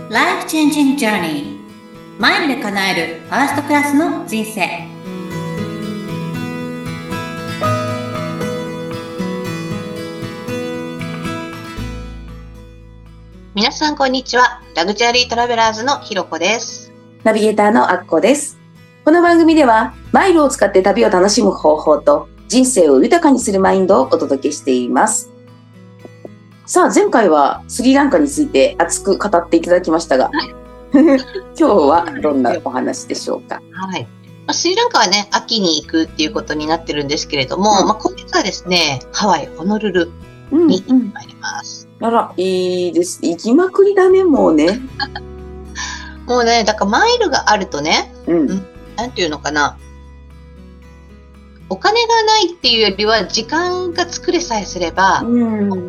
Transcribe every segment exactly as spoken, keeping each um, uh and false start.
Life Changing Journey マイルで叶えるファーストクラスの人生。 皆さんこんにちは。ラグジュアリートラベラーズのひろこです。 ナビゲーターのあっこです。この番組ではマイルを使って旅を楽しむ方法と人生を豊かにするマインドをお届けしています。さあ、前回はスリランカについて熱く語っていただきましたが、はい、今日はどんなお話でしょうか。 はい、まあ、スリランカはね、秋に行くっていうことになってるんですけれども、うん、まあ、今月はですね、ハワイホノルルに行ってまいります。 うんうん、あら、いいです。行きまくりだね、もうね。 もうね、だからマイルがあるとね、 うん、 なんていうのかな、お金がないっていうよりは時間が作れさえすれば、うん、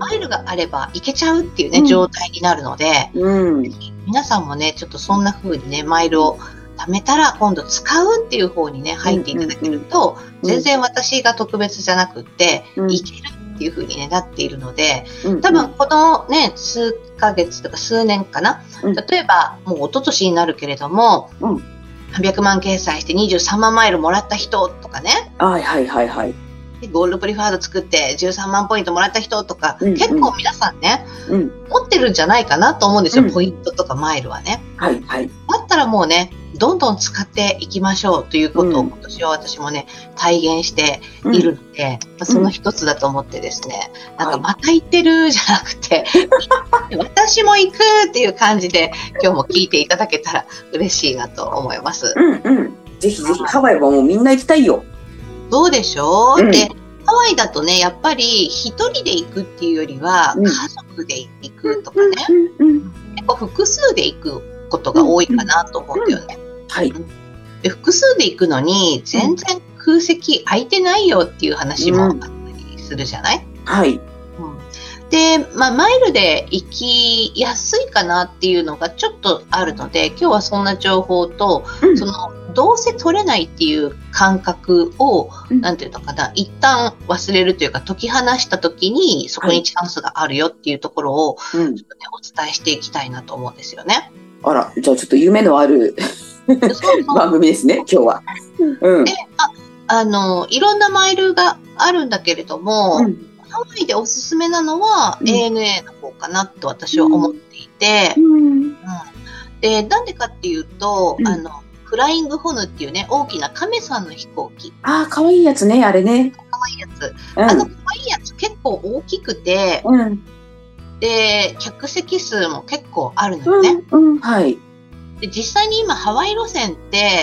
マイルがあれば行けちゃうっていうね、うん、状態になるので、 うん、 皆さんもねちょっとそんな風にねマイルを貯めたら今度使うっていう方にね入っていただけると、うんうんうん、全然私が特別じゃなくって、うん、行けるっていう風に、ね、なっているので、うん、多分このね数ヶ月とか数年かな、うん、例えばもう一昨年になるけれども、うん、さんびゃくまん掲載してにじゅうさんまんマイルもらった人とかね。 はいはいはいはい。 ゴールドプリファード作ってじゅうさんまんポイントもらった人とか、うんうん、結構皆さんね、うん、持ってるんじゃないかなと思うんですよ、うん、ポイントとかマイルはね。 はいはい。 だったらもうね、どんどん使っていきましょうということを今年は私もね、体現しているので、うん、その一つだと思ってですね、うん、なんかまた行ってるじゃなくて、はい、私も行くっていう感じで今日も聞いていただけたら嬉しいなと思います。 うんうん。ぜひぜひハワイはもうみんな行きたいよ。 そうでしょう、うん、でハワイだとねやっぱり一人で行くっていうよりは、うん、家族で行くとかね、うんうん、結構複数で行くことが多いかなと思うんだよね、 うんうん、はい。 で複数で行くのに全然空席空いてないよっていう話もあったりするじゃない、 うん、はい。 で、まあ、マイルで行きやすいかなっていうのがちょっとあるので、今日はそんな情報と、うん、そのどうせ取れないっていう感覚を、うん、なんていうのかな、一旦忘れるというか解き放した時にそこにチャンスがあるよっていうところを、はい、ちょっとね、お伝えしていきたいなと思うんですよね。 あら、じゃあちょっと夢のある番組ですね、今日は。うん、 で、あ、あのいろんなマイルがあるんだけれども、うん、ハワイでおすすめなのは エーエヌエー の方かなと私は思っていて、うんうん、でなんでかっていうと、うん、あのフライングホヌっていうね大きな亀さんの飛行機、 あーかわいいやつね、あれね、 かわいいやつ、うん、あのかわいいやつ結構大きくて、うん、で客席数も結構あるのよね、 うんうん、はい。 で実際に今ハワイ路線って、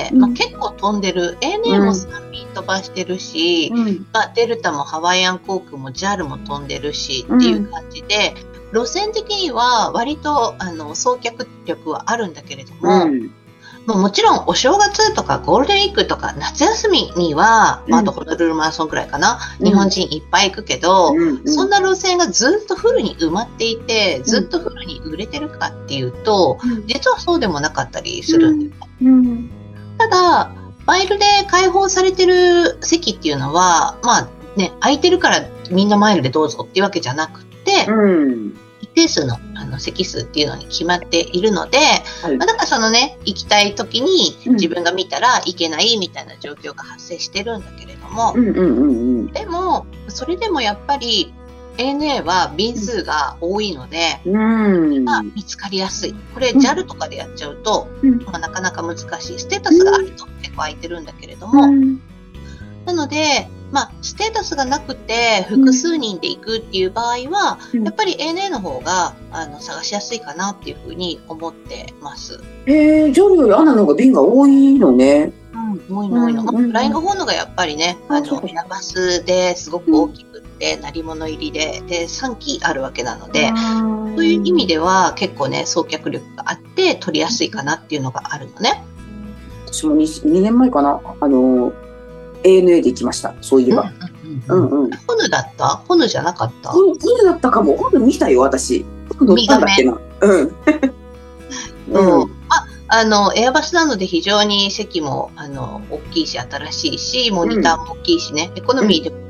うんまあ、結構飛んでる エーエヌエー もさん便飛ばしてるし、うんまあ、デルタもハワイアン航空も ジャル も飛んでるしっていう感じで、うん、路線的には割とあの送客力はあるんだけれども、うん、もうもちろんお正月とかゴールデンウィークとか夏休みには、うんまあ、あとホノルルマラソンくらいかな、うん、日本人いっぱい行くけど、うんうん、そんな路線がずっとフルに埋まっていてずっとフルに売れてるかっていうと、うん、実はそうでもなかったりするんだよね、うんうん、ただマイルで開放されてる席っていうのはまあね空いてるからみんなマイルでどうぞっていうわけじゃなくて、うん一定数 の, あの席数っていうのに決まっているので、はいまあ、だからそのね行きたい時に自分が見たら行けないみたいな状況が発生してるんだけれども、うんうんうんうん、でもそれでもやっぱり エーエヌエー は便数が多いので、うんまあ、見つかりやすい。これ ジャル とかでやっちゃうと、うんまあ、なかなか難しい。ステータスがあると結構空いてるんだけれども、うん、なのでまあ、ステータスがなくて複数人で行くっていう場合は、うん、やっぱり エーエヌエー の方があの探しやすいかなっていうふうに思ってます。 へー、ジャルよりアナの方が便が多いのね。 うん、多いの多いの。フライングホーンのがやっぱりね、あのエアバスですごく大きくって鳴り物入りで、でさんきあるわけなので、そういう意味では結構ね送客力があって取りやすいかなっていうのがあるのね。 私も 2, にねんまえかな、あのエーエヌエー で行きました。そういえば。うんうんうん。 ホヌだった？ホヌじゃなかった？ ホヌだったかも。ホヌ見たよ私。乗ったんだっけな。うん。 うん。あ、あのエアバスなので非常に席もあの大きいし新しいし、モニターも大きいしね、うん、エコノミーでも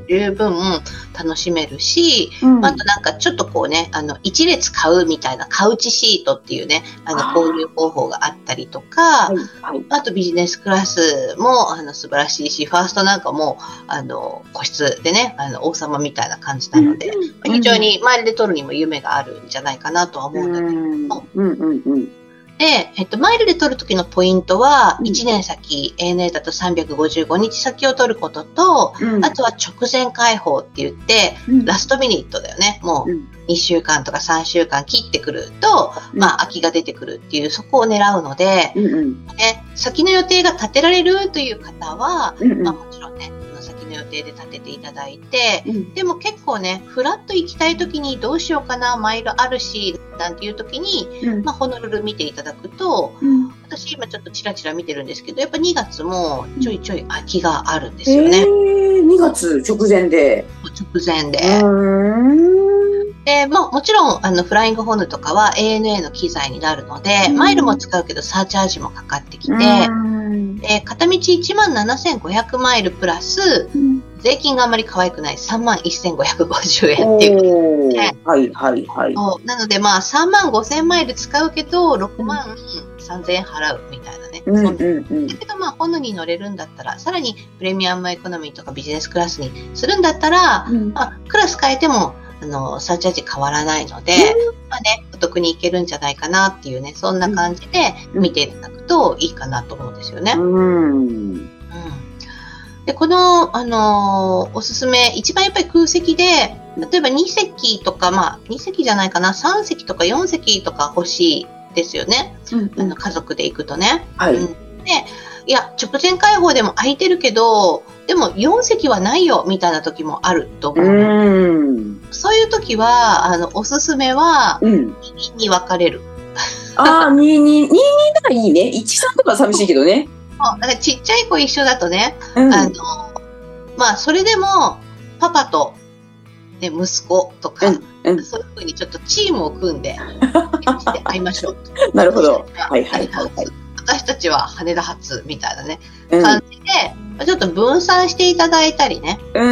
十分楽しめるし、 うん、 あとなんかちょっとこうね、あの、一列買うみたいなカウチシートっていうね、あの、購入方法があったりとか、はいはい、あとビジネスクラスも、あの、素晴らしいし、ファーストなんかも、あの、個室でね、あの、王様みたいな感じなので、うん、非常にマイルで取るにも夢があるんじゃないかなとは思うんだけれども、うんうんうん、で、えっと、マイルで取るときのポイントは、いちねん先、エーエヌエー だとさんびゃくごじゅうごにち先を取ることと、うん、あとは直前開放って言って、うん、ラストミニットだよね。もうにしゅうかんとかさんしゅうかん切ってくると、うん、まあ、空きが出てくるっていう、そこを狙うので、うんうん、ね、先の予定が立てられるという方は、うんうん、まあ、もちろんね、先の予定で立てていただいて、うん、でも結構ね、フラッと行きたいときにどうしようかな、マイルあるし、なんていうときに、うん、まあ、ホノルル見ていただくと、うん、私今ちょっとチラチラ見てるんですけど、やっぱにがつもちょいちょい空きがあるんですよね。 えー、にがつ直前で。 直前で。で、まあ、もちろん、あの、フライングホヌとかは エーエヌエー の機材になるので、マイルも使うけどサーチャージもかかってきて、で、片道いちまんななせんごひゃくマイルプラス、うん、税金があまり可愛くないさんまんせんごひゃくごじゅうえんっていうことですね。 はいはいはい。 なのでまあさんまんごせんマイル使うけどろくまんさんぜんえん払うみたいなね。うんうんうん、だけどまあホヌに乗れるんだったら、さらにプレミアムエコノミーとかビジネスクラスにするんだったら、うん、まあ、クラス変えてもあのサーチャージ変わらないので、うん、まあね、お得にいけるんじゃないかなっていうね、そんな感じで見ていただくといいかなと思うんですよね。うんうん、でこの、あのー、おすすめ、一番やっぱり空席で、例えばに席とか、まあ、に席じゃないかな、さん席とかよん席とか欲しいですよね。うんうん、あの家族で行くとね。はい、うん、で、いや、直前開放でも空いてるけど、でもよん席はないよ、みたいな時もあると思う。うん、そういう時は、あの、おすすめは、にに分かれる。 ああ、にに、ににならいいね。いちさんとか寂しいけどね。 そう、だからちっちゃい子一緒だとね、うん、あの、まあ、それでも、パパと、ね、息子とか、うんうん、そういうふうにちょっとチームを組んで、会いましょう。 なるほど。はいはいはい、はい。 私たちは羽田発みたいなね、うん、感じで、ちょっと分散していただいたりね。うん。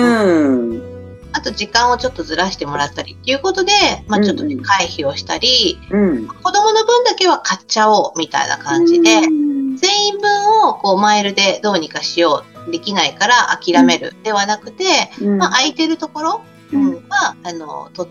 あと時間をちょっとずらしてもらったりっていうことで、まあちょっとね、回避をしたり、うん、子供の分だけは買っちゃおうみたいな感じで、うん、全員分をこうマイルでどうにかしよう、できないから諦めるではなくて、うん、まあ空いてるところは、あの、取って、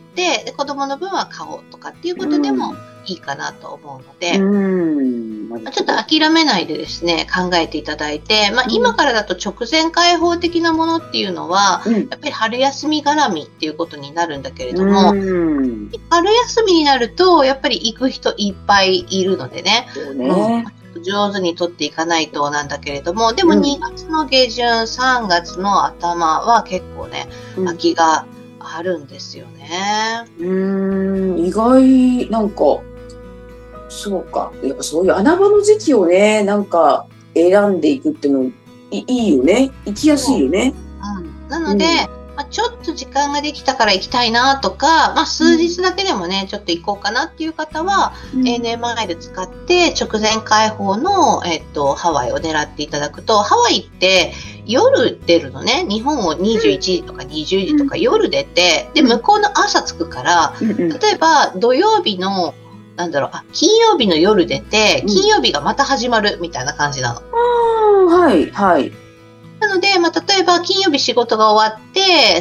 で子供の分は買おうとかっていうことでもいいかなと思うので、うんまあ、ちょっと諦めないでですね、考えていただいて、まあ今からだと直前開放的なものっていうのは、うん、やっぱり春休み絡みっていうことになるんだけれども、うん春休みになると、やっぱり行く人いっぱいいるのでね、ねうん、上手に取っていかないとなんだけれども、でもにがつの下旬、さんがつの頭は結構ね、空きがあるんですよね。 うーん、意外、なんか、そうか。やっぱそういう穴場の時期をね、なんか選んでいくっていうのいいよね。行きやすいよね。 うん、なので、うんまあ、ちょっと時間ができたから行きたいなとか、まあ、数日だけでもね、うん、ちょっと行こうかなっていう方は、うん、エーエヌエー マイル使って直前開放の、えっと、ハワイを狙っていただくと、ハワイって夜出るのね、日本をにじゅういちじとかにじゅうじとか夜出て、で、向こうの朝着くから、うん、例えば土曜日のなんだろう、あ、金曜日の夜出て、金曜日がまた始まるみたいな感じなの。 うん、はい、はい。 なので、まあ、例えば金曜日仕事が終わって、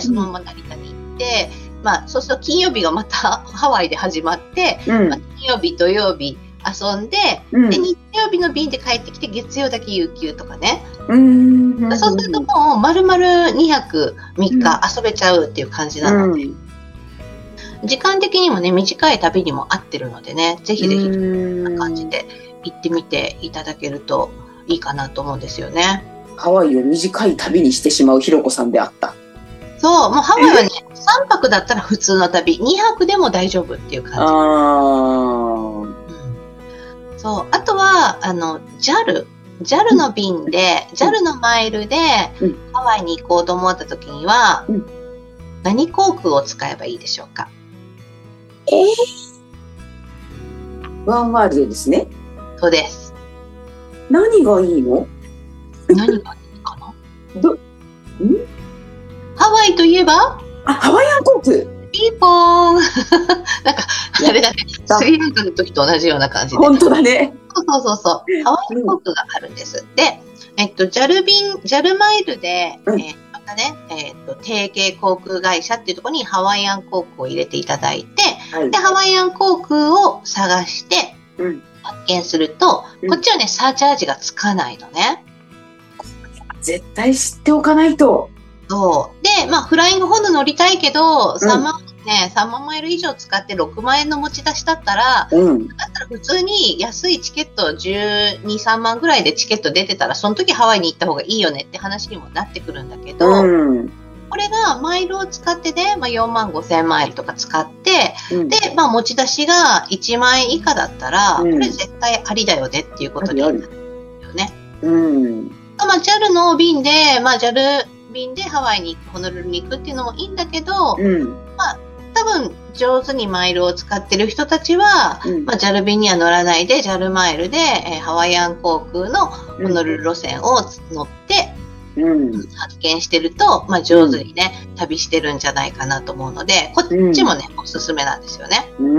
そのまま成田に行って、うん、まあ、そうすると金曜日がまたハワイで始まって、うんまあ、金曜日、土曜日遊んで、うん、で、日曜日の便で帰ってきて、月曜だけ有給とかね。うんうん、そうするともう、丸々にはくみっか遊べちゃうっていう感じなので。うん時間的にもね、短い旅にも合ってるのでね、ぜひぜひ、こんな感じで行ってみていただけるといいかなと思うんですよね。 ハワイを短い旅にしてしまうひろこさんであった。 そう、もうハワイはね、さんぱくだったら普通の旅、にはくでも大丈夫っていう感じ。あー、うん、そう、あとは、あの、ジャル。ジャル の便で、うん、ジャル のマイルで、うん、ハワイに行こうと思った時には、うん、何航空を使えばいいでしょうか？ えー、ワンワールドですね。 そうです。 何がいいの？ 何がいいかな？どん？ハワイといえばあ、ハワイアン航空。 ピーポーンなんか、あれだね、スリランカの時と同じような感じで。 本当だね。 そうそうそうそう。ハワイアン航空があるんです。うん、で、えっと、ジャル 便、ジャル マイルで、うん、えー、またね、えっと、提携航空会社っていうところにハワイアン航空を入れていただいて、はい、で、ハワイアン航空を探して、うん、発見すると、うん、こっちはね、サーチャージがつかないのね。 絶対知っておかないと。 そう。で、まあ、フライングホヌ乗りたいけど、さんまん、ね、さんまんマイル以上使ってろくまんえんの持ち出しだったら、うん、だったら普通に安いチケットじゅうに、さんまんぐらいでチケット出てたら、その時ハワイに行った方がいいよねって話にもなってくるんだけど、うん、これがマイルを使ってね、まあ、よんまんごせんマイルとか使って、うん、で、まあ、持ち出しがいちまんえん以下だったら、うん、これ絶対ありだよねっていうことになるよね。うん。まあ、ジャル の便で、まあ、ジャル 便でハワイにホノルルに行くっていうのもいいんだけど、うん、まあ、多分上手にマイルを使ってる人たちは、うん、まあ、ジャル 便には乗らないで ジャル マイルで、えー、ハワイアン航空のホノルル路線を乗って、うん、発見してると、まあ、上手にね、うん、旅してるんじゃないかなと思うので、こっちもね、うん、おすすめなんですよね。うん、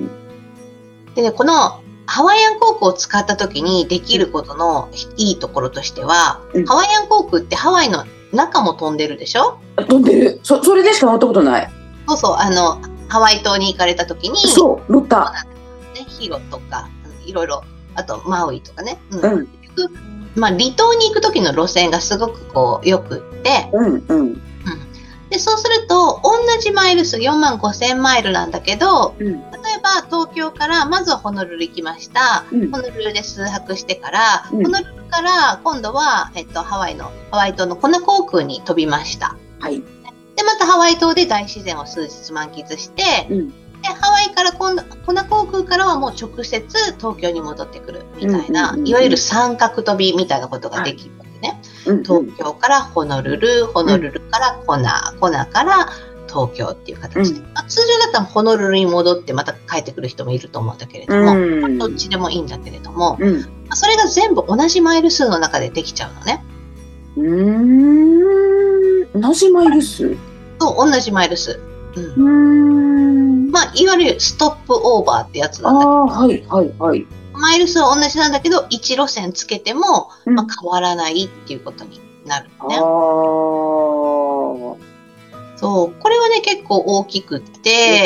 でね、このハワイアン航空を使った時にできることのいいところとしては、うん、ハワイアン航空ってハワイの中も飛んでるでしょ？ 飛んでる。そ、それでしか乗ったことない。 そうそう、あの、ハワイ島に行かれた時に、 そう、乗った。 ね、ヒロとか、いろいろ、あとマウイとかね。うん。うん、まあ、離島に行く時の路線がすごくこう、良くって、うん、うん。うん。で、そうすると、同じマイル数よんまんごせんマイルなんだけど、うん、例えば東京からまずはホノルル行きました。うん、ホノルルで数泊してから、うん、ホノルルから今度は、えっと、ハワイの、ハワイ島のコナ航空に飛びました。はい。で、またハワイ島で大自然を数日満喫して、うん、で、ハワイから今度、コナ航空からはもう直接東京に戻ってくるみたいな、うんうんうんうん、いわゆる三角飛びみたいなことができるわけね。はい、東京からホノルル、ホノルルからコナ、コナから東京っていう形で、うん、まあ、通常だったらホノルルに戻ってまた帰ってくる人もいると思うんだけれども、うん、どっちでもいいんだけれども、うん、まあ、それが全部同じマイル数の中でできちゃうのね。 うーん、同じマイル数？ そう、同じマイル数。うん。うーん、まあ、いわゆるストップオーバーってやつなんだけど。ああ、 はいはいはい。 マイル数は同じなんだけど、いち路線つけても、うん、まあ、変わらないっていうことになるね。ああ。そう、これはね、結構大きくって、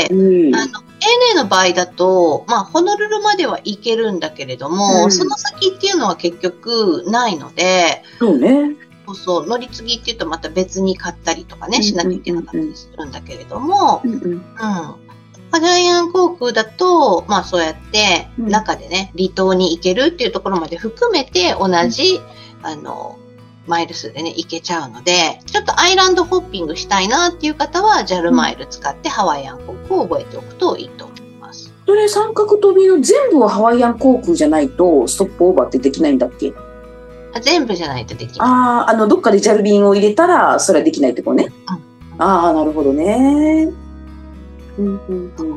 うん、あの、エーエヌエー の場合だと、まあ、ホノルルまでは行けるんだけれども、うん、その先っていうのは結局ないので、そうね。そうそう、乗り継ぎっていうとまた別に買ったりとかね、しなきゃいけなかったりするんだけれども、うんうんうん。ジャイアン航空だと、まあそうやって中でね、離島に行けるっていうところまで含めて同じ、うん、あの、マイル数でね、行けちゃうので、ちょっとアイランドホッピングしたいなっていう方は、ジャル マイル使ってハワイアン航空を覚えておくといいと思います。 それ三角飛びの全部はハワイアン航空じゃないと、ストップオーバーってできないんだっけ？ 全部じゃないとできない。 ああ、あの、どっかでジャル便を入れたら、それはできないってことね。うん、ああ、なるほどね。うんうんうんうん、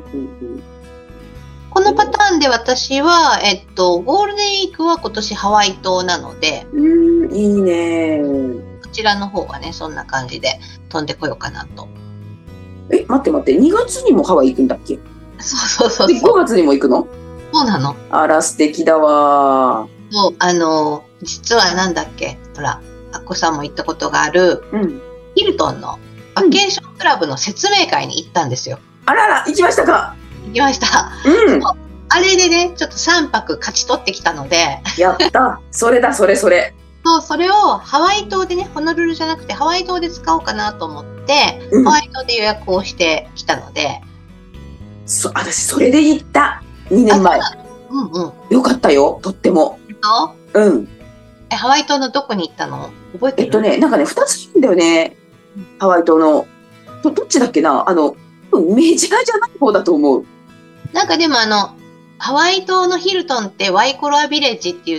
このパターンで私は、えっと、ゴールデンウィークは今年ハワイ島なので、 うん、いいね。 こちらの方はね、そんな感じで飛んでこようかなと。 え、待って待って、にがつにもハワイ行くんだっけ？ そうそうそうそう。 で、ごがつにも行くの？ そうなの。 あら、素敵だわ。 そう、あの、実はなんだっけ、ほら、アッコさんも行ったことがある、うん、ヒルトンのバケーションクラブの説明会に行ったんですよ。 うん、あらら、行きましたか？ 行きました。うん。あれでね、ちょっとさんぱく勝ち取ってきたので。 やった。それだ、それそれ。 そう、それをハワイ島でね、ホノルルじゃなくてハワイ島で使おうかなと思って、うん、ハワイ島で予約をしてきたので。 そ、私、それで行った。にねんまえ。うんうん。よかったよ、とっても。うん。 え、ハワイ島のどこに行ったの？覚えてる？ えっとね、なんかね、ふたついるんだよね。ハワイ島の。ど、どっちだっけな？あの、メジャーじゃない方だと思う。 なんかでもあの、ハワイ島のヒルトンってワイコラビレッジって言って、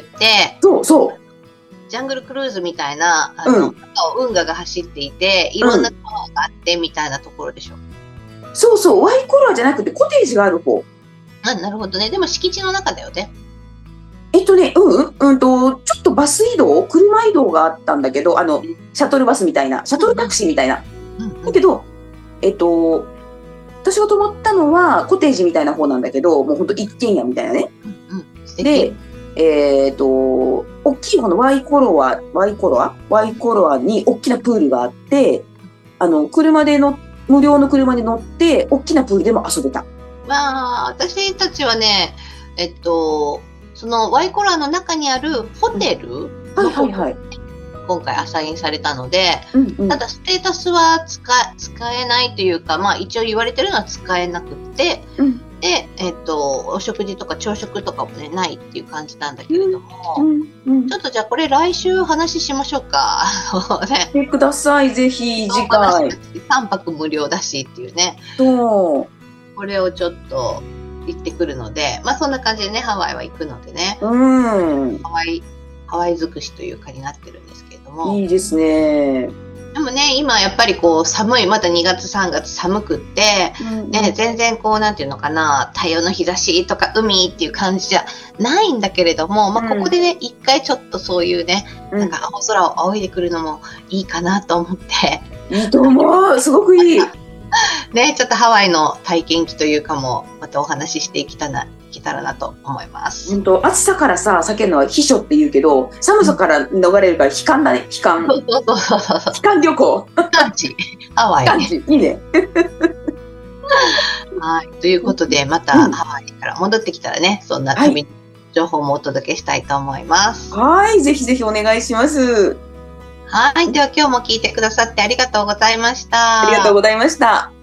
そうそう。 ジャングルクルーズみたいな、あの、うん、運河が走っていて、いろんなタワーがあってみたいなところでしょ。うん、 そうそう、ワイコラじゃなくてコテージがある方。 あ、なるほどね。でも敷地の中だよね。 えっととね、うん、うんと、ちょっとバス移動、車移動があったんだけど、あの、シャトルバスみたいな、シャトルタクシーみたいな。だけど、えっと、私が泊まったのはコテージみたいな方なんだけど、もうほんと一軒家みたいなね。で、えっと、大きい方のワイコロア、ワイコロアワイコロアに大きなプールがあって、あの、車での、無料の車に乗って、大きなプールでも遊べた。 まあ、私たちはね、えっと、そのワイコロアの中にあるホテルの方に今回アサインされたので、うんうん、ただステータスは使使えないというか、まあ一応言われてるのは使えなくて、うん、で、えっと、お食事とか朝食とかもね、ないっていう感じなんだけれども、うんうん、ちょっとじゃあこれ来週話しましょうか。 してください、ぜひ次回。 さんぱく無料だしっていうね。 そう。 これをちょっと行ってくるので、まあそんな感じでね、ハワイは行くのでね。 うん。 ハワイ、ハワイ尽くしというかになってるんですけれども。 いいですね。 でもね、今やっぱりこう寒い、またにがつさんがつ寒くって、うん、ね、全然こうなんていうのかな、太陽の日差しとか海っていう感じじゃないんだけれども、まあここでね、一回ちょっとそういうね、うん、なんか青空を仰いでくるのもいいかなと思って。 いいと思う。すごくいい。 ね、ちょっとハワイの体験記というかも、またお話ししていきたな、いけたらなと思います。 本当、暑さからさ、避けるのは避暑って言うけど、寒さから逃れるから悲観だね、悲観。 そうそうそうそう。 悲観旅行。 感じ。ハワイ、ね。 いいね。 はい。ということで、またハワイから戻ってきたらね、そんな旅の情報もお届けしたいと思います。 はい、ぜひぜひお願いします。 はい。では今日も聞いてくださってありがとうございました。 ありがとうございました。